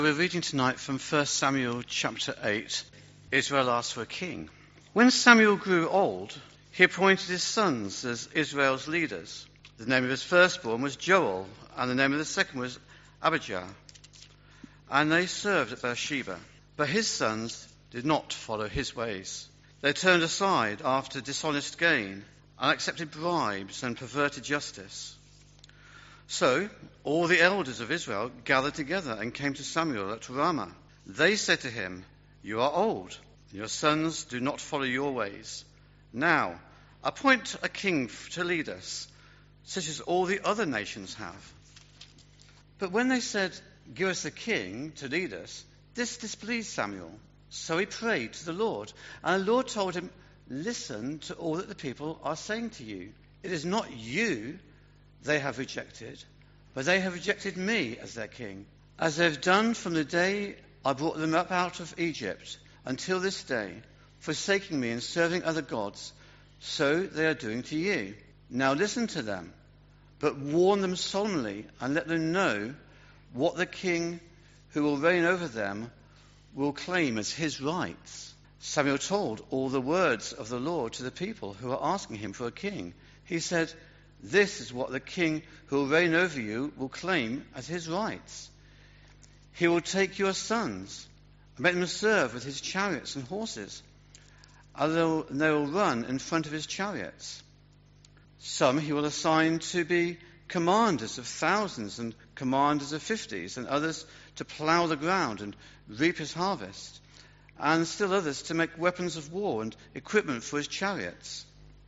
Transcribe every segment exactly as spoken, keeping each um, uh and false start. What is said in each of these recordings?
We're reading tonight from First Samuel chapter eight. Israel asked for a king. When Samuel grew old, he appointed his sons as Israel's leaders. The name of his firstborn was Joel, and the name of the second was Abijah. And they served at Beersheba. But his sons did not follow his ways. They turned aside after dishonest gain, and accepted bribes and perverted justice. So all the elders of Israel gathered together and came to Samuel at Ramah. They said to him, "You are old, and your sons do not follow your ways. Now appoint a king to lead us, such as all the other nations have." But when they said, "Give us a king to lead us," this displeased Samuel. So he prayed to the Lord, and the Lord told him, "Listen to all that the people are saying to you. It is not you they have rejected, but they have rejected me as their king, as they have done from the day I brought them up out of Egypt until this day, forsaking me and serving other gods. So they are doing to you. Now listen to them, but warn them solemnly and let them know what the king who will reign over them will claim as his rights." Samuel told all the words of the Lord to the people who were asking him for a king. He said, "This is what the king who will reign over you will claim as his rights. He will take your sons and make them serve with his chariots and horses, and they will run in front of his chariots. Some he will assign to be commanders of thousands and commanders of fifties, and others to plough the ground and reap his harvest, and still others to make weapons of war and equipment for his chariots.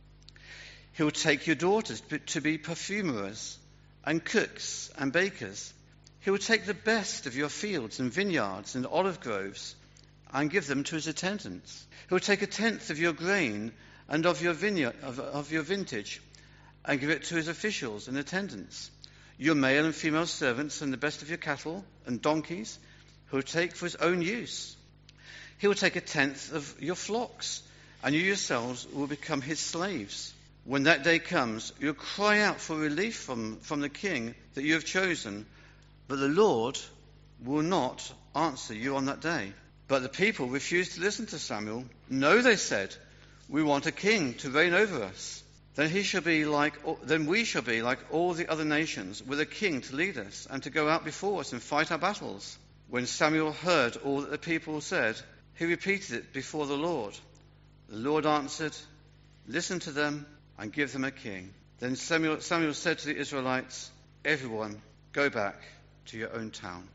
He will take your daughters to be perfumers and cooks and bakers. He will take the best of your fields and vineyards and olive groves and give them to his attendants. He will take a tenth of your grain and of your vineyard, of, of your vintage and give it to his officials and attendants. Your male and female servants and the best of your cattle and donkeys he will take for his own use. He will take a tenth of your flocks, and you yourselves will become his slaves. When that day comes, you'll cry out for relief from, from the king that you have chosen, but the Lord will not answer you on that day." But the people refused to listen to Samuel. "No," they said, "we want a king to reign over us. Then he shall be like, then we shall be like all the other nations, with a king to lead us and to go out before us and fight our battles." When Samuel heard all that the people said, he repeated it before the Lord. The Lord answered, "Listen to them and give them a king." Then Samuel, Samuel said to the Israelites, "Everyone, go back to your own town."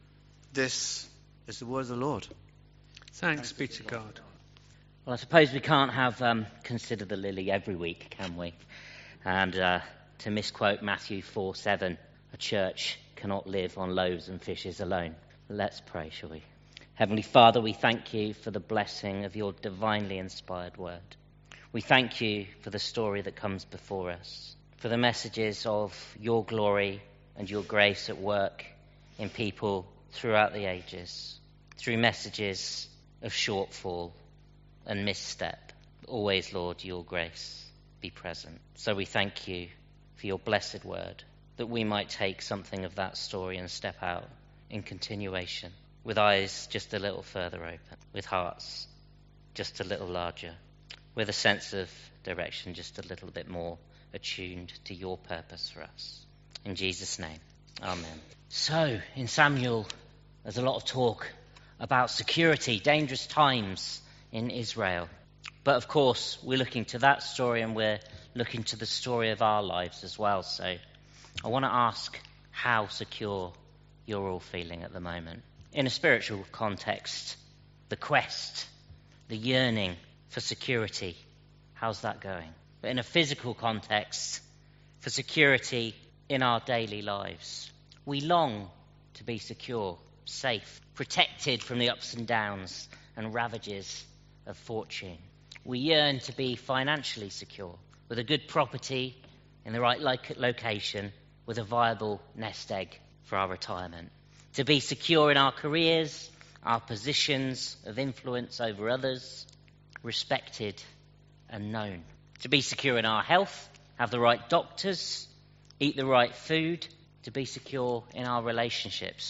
This is the word of the Lord. Thanks be to God. Well, I suppose we can't have um, Consider the Lily every week, can we? And uh, to misquote Matthew four seven, a church cannot live on loaves and fishes alone. Let's pray, shall we? Heavenly Father, we thank you for the blessing of your divinely inspired word. We thank you for the story that comes before us, for the messages of your glory and your grace at work in people throughout the ages, through messages of shortfall and misstep. Always, Lord, your grace be present. So we thank you for your blessed word, that we might take something of that story and step out in continuation, with eyes just a little further open, with hearts just a little larger, with a sense of direction just a little bit more attuned to your purpose for us. In Jesus' name, amen. So, in Samuel, there's a lot of talk about security, dangerous times in Israel. But of course, we're looking to that story and we're looking to the story of our lives as well. So I want to ask how secure you're all feeling at the moment. In a spiritual context, the quest, the yearning for security, how's that going? But in a physical context, for security in our daily lives, we long to be secure, safe, protected from the ups and downs and ravages of fortune. We yearn to be financially secure, with a good property in the right lo- location, with a viable nest egg for our retirement. To be secure in our careers, our positions of influence over others, respected and known. To be secure in our health, have the right doctors, eat the right food. To be secure in our relationships,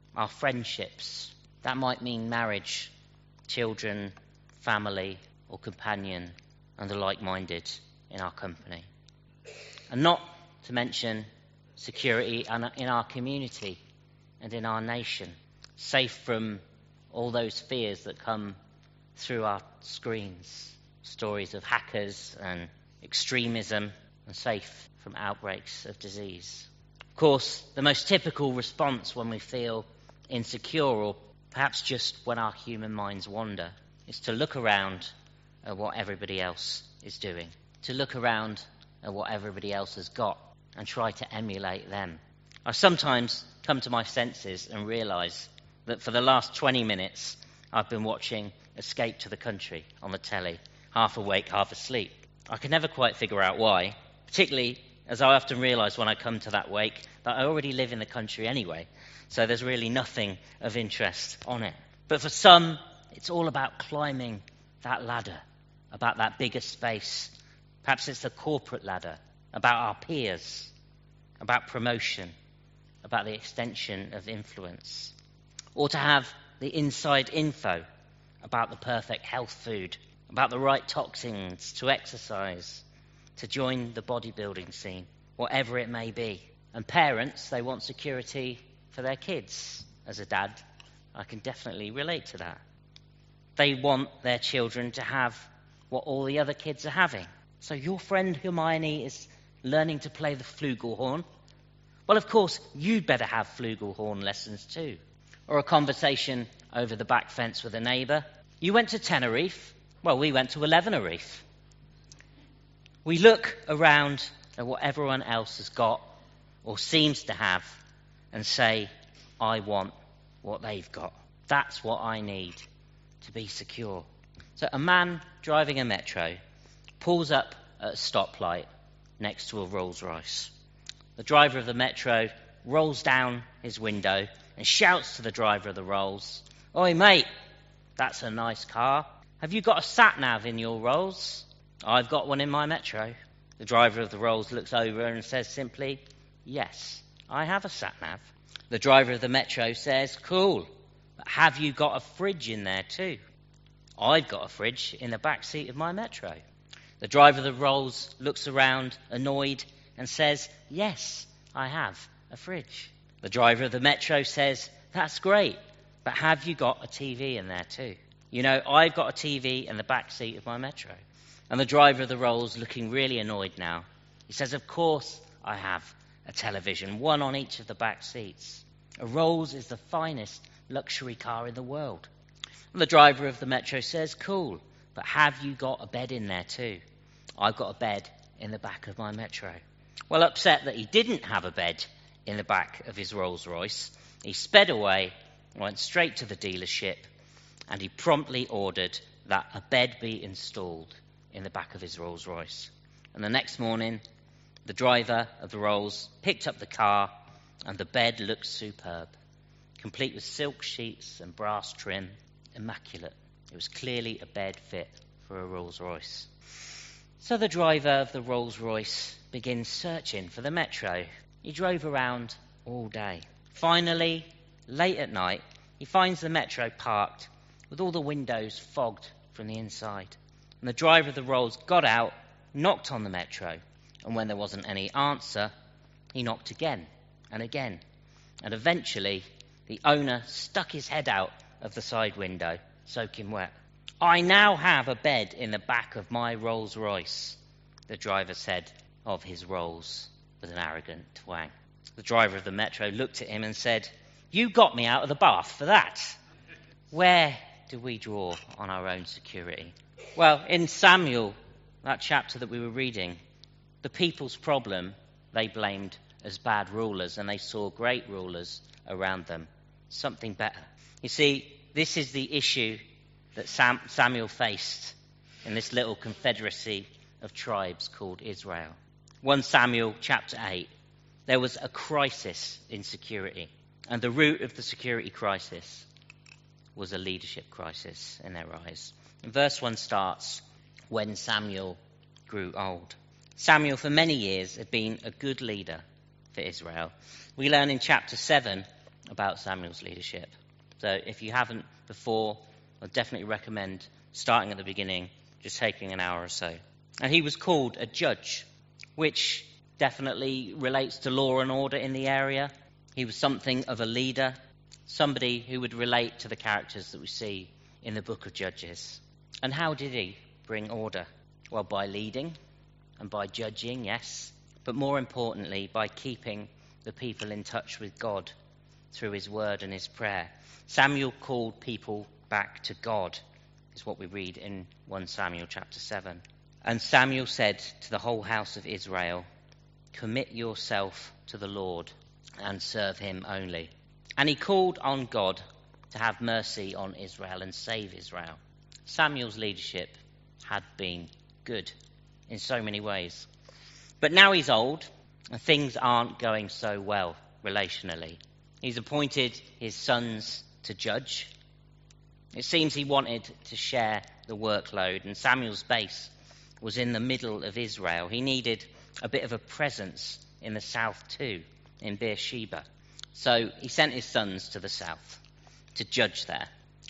our friendships. That might mean marriage, children, family, or companion, and the like-minded in our company. And not to mention security in our community and in our nation, safe from all those fears that come through our screens, stories of hackers and extremism, and safe from outbreaks of disease. Of course, the most typical response when we feel insecure, or perhaps just when our human minds wander, is to look around at what everybody else is doing, to look around at what everybody else has got and try to emulate them. I sometimes come to my senses and realise that for the last twenty minutes I've been watching Escape to the Country on the telly, half awake, half asleep. I can never quite figure out why, particularly as I often realise when I come to that wake that I already live in the country anyway, so there's really nothing of interest on it. But for some, it's all about climbing that ladder, about that bigger space. Perhaps it's the corporate ladder, about our peers, about promotion, about the extension of influence. Or to have the inside info about the perfect health food, about the right toxins to exercise, to join the bodybuilding scene, whatever it may be. And parents, they want security for their kids. As a dad, I can definitely relate to that. They want their children to have what all the other kids are having. So your friend Hermione is learning to play the flugelhorn. Well, of course, you'd better have flugelhorn lessons too. Or a conversation over the back fence with a neighbour. You went to Tenerife? Well, we went to Elevenerife. We look around at what everyone else has got or seems to have and say, I want what they've got. That's what I need to be secure. So a man driving a metro pulls up at a stoplight next to a Rolls Royce. The driver of the metro rolls down his window and shouts to the driver of the Rolls, Oi mate, that's a nice car. Have you got a sat-nav in your Rolls? I've got one in my metro. The driver of the Rolls looks over and says simply, yes, I have a sat-nav. The driver of the metro says, cool, but have you got a fridge in there too? I've got a fridge in the back seat of my metro. The driver of the Rolls looks around, annoyed, and says, yes, I have a fridge. The driver of the metro says, that's great, but have you got a T V in there too? You know, I've got a T V in the back seat of my metro. And the driver of the Rolls, looking really annoyed now, he says, of course I have a television, one on each of the back seats. A Rolls is the finest luxury car in the world. And the driver of the metro says, cool, but have you got a bed in there too? I've got a bed in the back of my metro. Well, upset that he didn't have a bed in the back of his Rolls Royce, he sped away, went straight to the dealership, and he promptly ordered that a bed be installed in the back of his Rolls Royce. And the next morning, the driver of the Rolls picked up the car, and the bed looked superb, complete with silk sheets and brass trim, immaculate. It was clearly a bed fit for a Rolls Royce. So the driver of the Rolls Royce begins searching for the metro. He drove around all day. Finally, late at night, he finds the metro parked with all the windows fogged from the inside. And the driver of the Rolls got out, knocked on the metro, and when there wasn't any answer, he knocked again and again. And eventually, the owner stuck his head out of the side window, soaking wet. I now have a bed in the back of my Rolls Royce, the driver said of his Rolls with an arrogant twang. The driver of the metro looked at him and said, you got me out of the bath for that. Where do we draw on our own security? Well, in Samuel, that chapter that we were reading, the people's problem they blamed as bad rulers, and they saw great rulers around them, something better. You see, this is the issue that Sam, Samuel faced in this little confederacy of tribes called Israel. First Samuel chapter eight, there was a crisis in security, and the root of the security crisis was a leadership crisis in their eyes. And verse one starts, when Samuel grew old. Samuel, for many years, had been a good leader for Israel. We learn in chapter seven about Samuel's leadership. So if you haven't before, I definitely recommend starting at the beginning, just taking an hour or so. And he was called a judge, which definitely relates to law and order in the area. He was something of a leader, somebody who would relate to the characters that we see in the book of Judges. And how did he bring order? Well, by leading and by judging, yes, but more importantly, by keeping the people in touch with God through his word and his prayer. Samuel called people back to God, is what we read in First Samuel chapter seven. And Samuel said to the whole house of Israel, "Commit yourself to the Lord and serve him only." And he called on God to have mercy on Israel and save Israel. Samuel's leadership had been good in so many ways. But now he's old and things aren't going so well relationally. He's appointed his sons to judge. It seems he wanted to share the workload, and Samuel's base was in the middle of Israel. He needed a bit of a presence in the south too, in Beersheba. So he sent his sons to the south to judge there.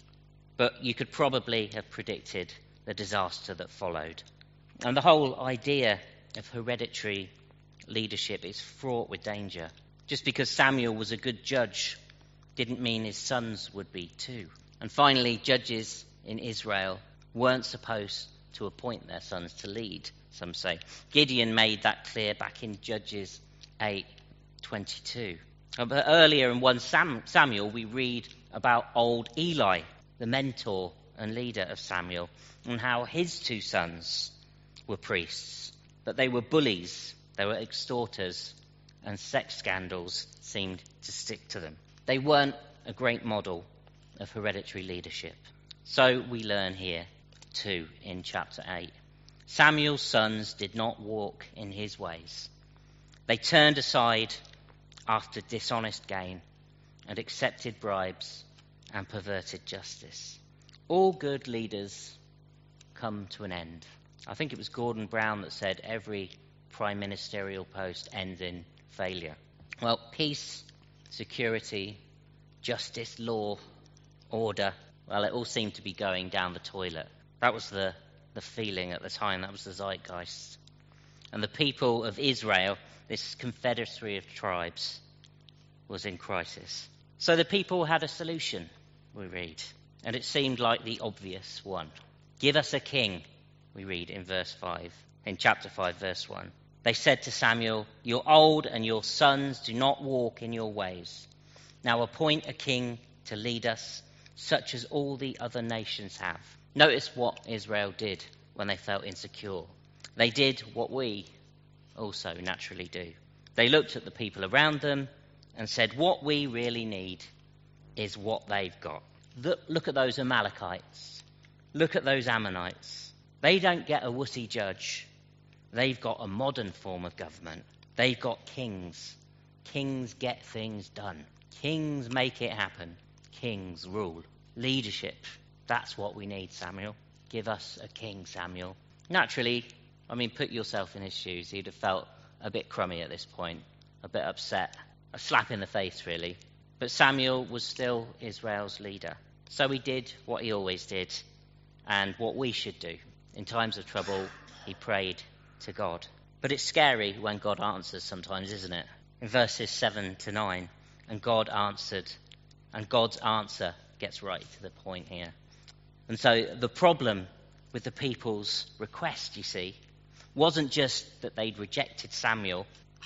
But you could probably have predicted the disaster that followed. And the whole idea of hereditary leadership is fraught with danger. Just because Samuel was a good judge didn't mean his sons would be too. And finally, judges in Israel weren't supposed to appoint their sons to lead, some say. Gideon made that clear back in Judges eight twenty-two. But earlier in First Samuel, we read about old Eli, the mentor and leader of Samuel, and how his two sons were priests. But they were bullies, they were extorters, and sex scandals seemed to stick to them. They weren't a great model of hereditary leadership. So we learn here, too, in chapter eight. Samuel's sons did not walk in his ways. They turned aside after dishonest gain and accepted bribes and perverted justice. All good leaders come to an end. I think it was Gordon Brown that said every prime ministerial post ends in failure. Well, peace, security, justice, law, order, well, it all seemed to be going down the toilet. That was the, the feeling at the time. That was the zeitgeist. And the people of Israel, this confederacy of tribes, was in crisis. So the people had a solution, we read. And it seemed like the obvious one. Give us a king, we read in verse five, in chapter five, verse one. They said to Samuel, "You're old and your sons do not walk in your ways. Now appoint a king to lead us, such as all the other nations have." Notice what Israel did when they felt insecure. They did what we also naturally do. They looked at the people around them and said, what we really need is what they've got. Look at those Amalekites. Look at those Ammonites. They don't get a wussy judge. They've got a modern form of government. They've got kings. Kings get things done. Kings make it happen. Kings rule. Leadership. That's what we need, Samuel. Give us a king, Samuel. Naturally, I mean, put yourself in his shoes. He'd have felt a bit crummy at this point, a bit upset, a slap in the face, really. But Samuel was still Israel's leader. So he did what he always did and what we should do. In times of trouble, he prayed to God. But it's scary when God answers sometimes, isn't it? In verses seven to nine, and God answered, and God's answer gets right to the point here. And so the problem with the people's request, you see, wasn't just that they'd rejected Samuel,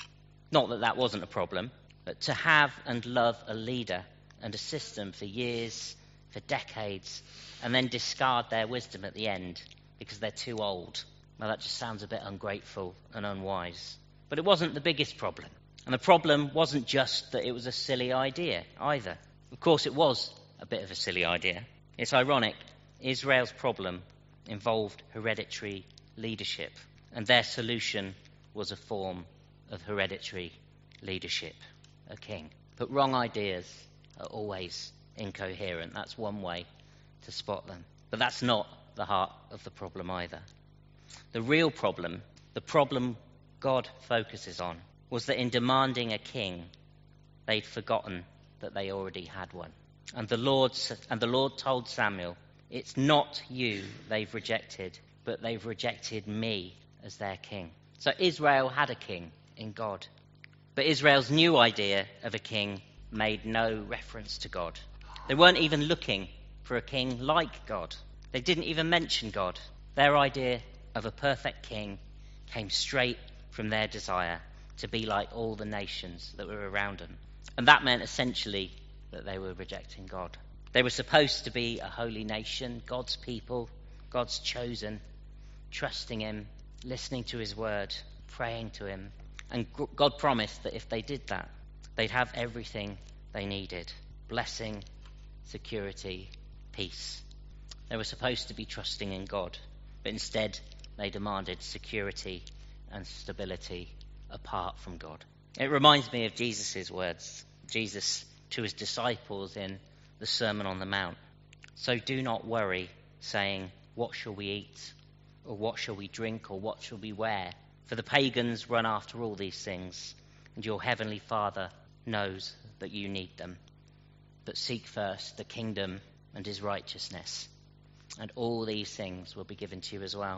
not that that wasn't a problem, but to have and love a leader and a system for years, for decades, and then discard their wisdom at the end because they're too old. Well, that just sounds a bit ungrateful and unwise. But it wasn't the biggest problem. And the problem wasn't just that it was a silly idea either. Of course, it was a bit of a silly idea. It's ironic. Israel's problem involved hereditary leadership, and their solution was a form of hereditary leadership, a king. But wrong ideas are always incoherent. That's one way to spot them. But that's not the heart of the problem either. The real problem, the problem God focuses on, was that in demanding a king, they'd forgotten that they already had one. And the Lord and the Lord told Samuel, "It's not you they've rejected, but they've rejected me as their king." So Israel had a king in God. But Israel's new idea of a king made no reference to God. They weren't even looking for a king like God. They didn't even mention God. Their idea of a perfect king came straight from their desire to be like all the nations that were around them. And that meant essentially that they were rejecting God. They were supposed to be a holy nation, God's people, God's chosen, trusting him, listening to his word, praying to him. And God promised that if they did that, they'd have everything they needed: blessing, security, peace. They were supposed to be trusting in God, but instead they demanded security and stability apart from God. It reminds me of Jesus' words, Jesus to his disciples in the Sermon on the Mount. "So do not worry, saying, 'What shall we eat?' or 'What shall we drink?' or 'What shall we wear?' For the pagans run after all these things, and your heavenly Father knows that you need them. But seek first the kingdom and his righteousness, and all these things will be given to you as well."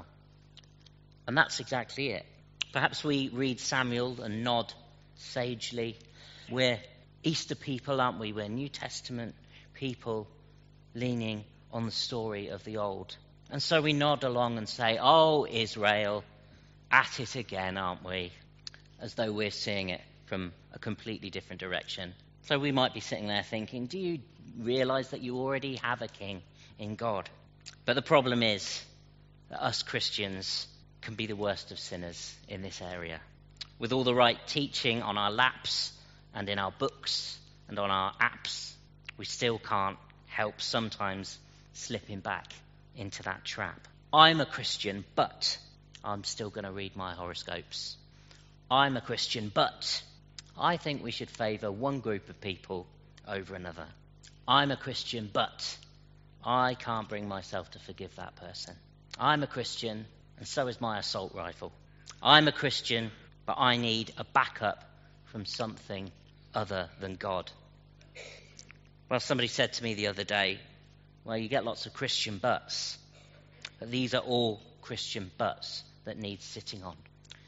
And that's exactly it. Perhaps we read Samuel and nod sagely. We're Easter people, aren't we? We're New Testament people leaning on the story of the Old. And so we nod along and say, "Oh, Israel, at it again, aren't we?" As though we're seeing it from a completely different direction. So we might be sitting there thinking, do you realize that you already have a king in God? But the problem is that us Christians can be the worst of sinners in this area. With all the right teaching on our laps and in our books and on our apps, we still can't help sometimes slipping back into that trap. I'm a Christian, but I'm still going to read my horoscopes. I'm a Christian, but I think we should favour one group of people over another. I'm a Christian, but I can't bring myself to forgive that person. I'm a Christian, and so is my assault rifle. I'm a Christian, but I need a backup from something other than God. Well, somebody said to me the other day, well, you get lots of Christian buts, but these are all Christian buts that need sitting on.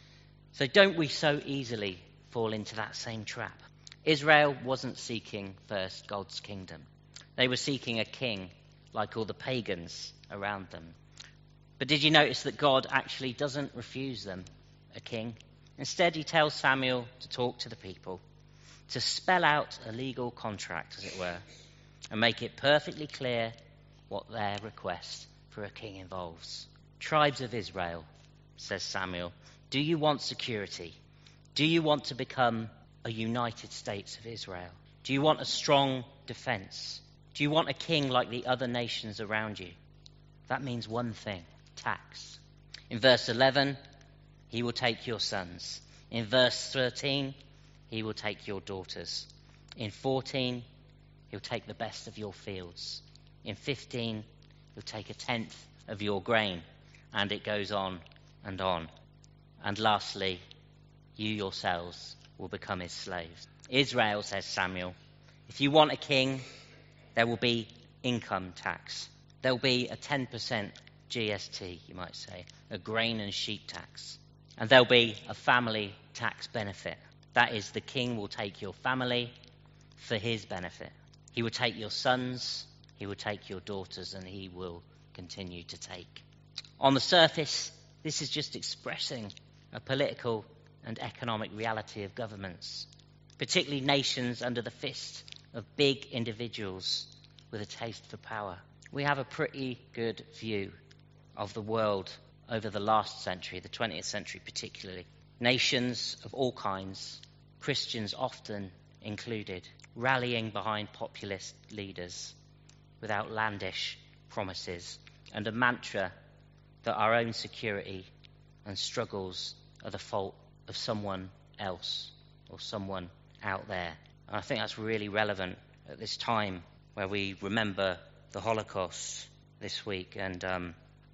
So don't we so easily fall into that same trap? Israel wasn't seeking first God's kingdom. They were seeking a king like all the pagans around them. But did you notice that God actually doesn't refuse them a king? Instead, he tells Samuel to talk to the people, to spell out a legal contract, as it were, and make it perfectly clear what their request for a king involves. Tribes of Israel, says Samuel, do you want security? Do you want to become a United States of Israel? Do you want a strong defense? Do you want a king like the other nations around you? That means one thing: tax. In verse eleven, he will take your sons. In verse thirteen, he will take your daughters. In fourteen, he'll take the best of your fields. In fifteen, he'll take a tenth of your grain. And it goes on and on. And lastly, you yourselves will become his slaves. Israel, says Samuel, if you want a king, there will be income tax. There will be a ten percent G S T, you might say, a grain and sheep tax. And there'll be a family tax benefit. That is, the king will take your family for his benefit. He will take your sons, he will take your daughters, and he will continue to take. On the surface, this is just expressing a political and economic reality of governments, particularly nations under the fist of big individuals with a taste for power. We have a pretty good view of the world over the last century, the twentieth century particularly. Nations of all kinds, Christians often included, rallying behind populist leaders with outlandish promises and a mantra that our own security and struggles are the fault of someone else or someone out there. And I think that's really relevant at this time where we remember the Holocaust this week and um,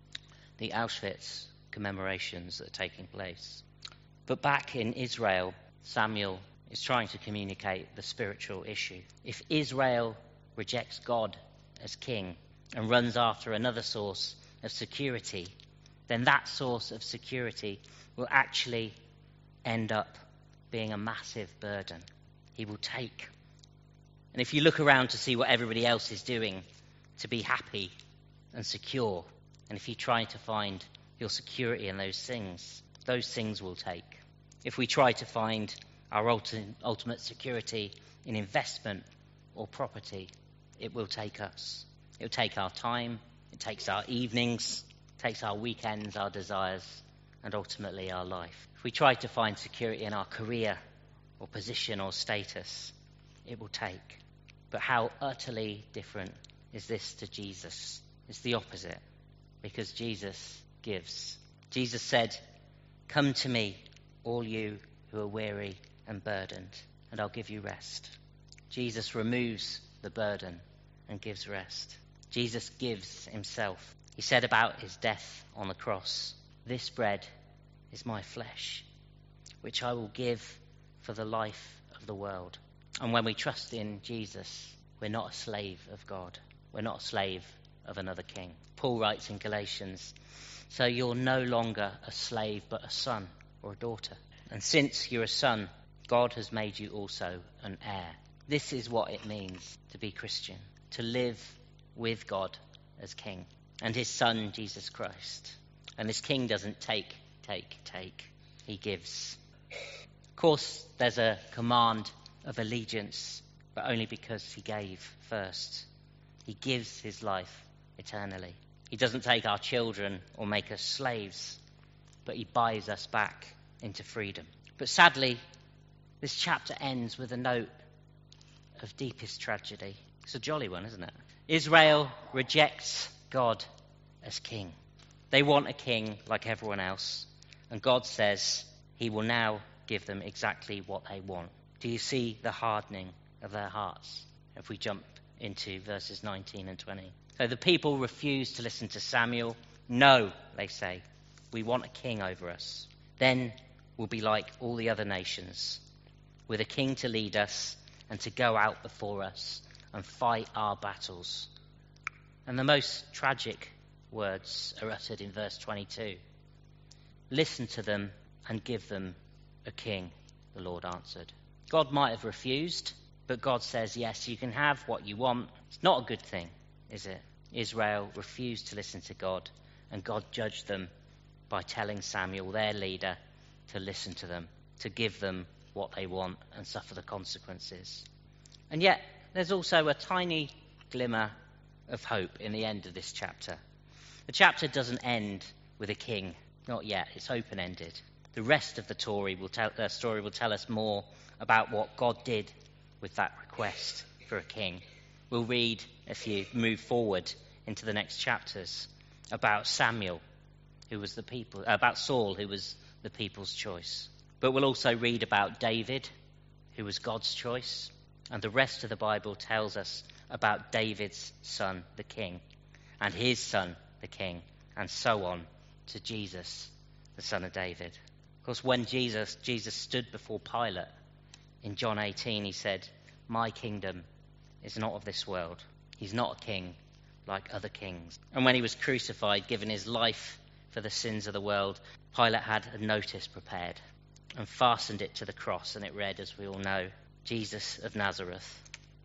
the Auschwitz commemorations that are taking place. But back in Israel, Samuel is trying to communicate the spiritual issue. If Israel rejects God as king and runs after another source of security, then that source of security will actually end up being a massive burden he will take. And if you look around to see what everybody else is doing to be happy and secure, and if you try to find your security in those things, those things will take. If we try to find our ulti- ultimate security in investment or property, it will take us. It will take our time, it takes our evenings, it takes our weekends, our desires, and ultimately our life. If we try to find security in our career or position or status, it will take. But how utterly different is this to Jesus? It's the opposite, because Jesus gives. Jesus said, "Come to me, all you who are weary and burdened, and I'll give you rest." Jesus removes the burden and gives rest. Jesus gives himself. He said about his death on the cross, "This bread is my flesh, which I will give for the life of the world." And when we trust in Jesus, we're not a slave of God. We're not a slave of another king. Paul writes in Galatians, "So you're no longer a slave, but a son or a daughter. And since you're a son, God has made you also an heir." This is what it means to be Christian, to live with God as king and his son, Jesus Christ. And this king doesn't take, take, take. He gives. Of course, there's a command of allegiance, but only because he gave first. He gives his life eternally. He doesn't take our children or make us slaves, but he buys us back into freedom. But sadly, this chapter ends with a note of deepest tragedy. It's a jolly one, isn't it? Israel rejects God as king. They want a king like everyone else, and God says he will now give them exactly what they want. Do you see the hardening of their hearts? If we jump into verses nineteen and twenty. So the people refuse to listen to Samuel. "No," they say, "we want a king over us. Then we'll be like all the other nations, with a king to lead us and to go out before us and fight our battles." And the most tragic words are uttered in verse twenty-two. "Listen to them and give them a king," the Lord answered. God might have refused, but God says, yes, you can have what you want. It's not a good thing, is it? Israel refused to listen to God, and God judged them by telling Samuel, their leader, to listen to them, to give them what they want and suffer the consequences. And yet, there's also a tiny glimmer of hope in the end of this chapter. The chapter doesn't end with a king. Not yet. It's open-ended. The rest of the story will tell, uh, story will tell us more about what God did with that request for a king. We'll read, if you move forward into the next chapters, about Samuel, who was the people, uh, about Saul, who was the people's choice. But we'll also read about David, who was God's choice. And the rest of the Bible tells us about David's son, the king, and his son, the king, and so on to Jesus, the son of David. Of course, when Jesus, Jesus stood before Pilate in John eighteen, he said, "My kingdom is not of this world." He's not a king like other kings. And when he was crucified, giving his life for the sins of the world, Pilate had a notice prepared and fastened it to the cross, and it read, as we all know, "Jesus of Nazareth,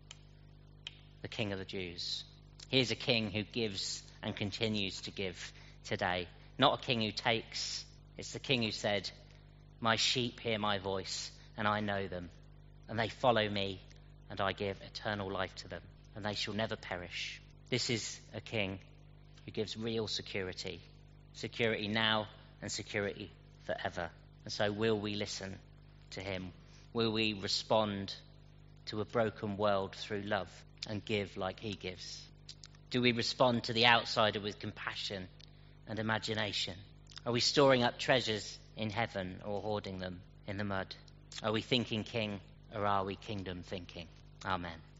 the King of the Jews." Here's a king who gives and continues to give today. Not a king who takes. It's the king who said, "My sheep hear my voice, and I know them, and they follow me, and I give eternal life to them, and they shall never perish." This is a king who gives real security. Security now and security forever. And so will we listen to him? Will we respond to a broken world through love and give like he gives? Do we respond to the outsider with compassion and imagination? Are we storing up treasures in heaven or hoarding them in the mud? Are we thinking king, or are we kingdom thinking? Amen.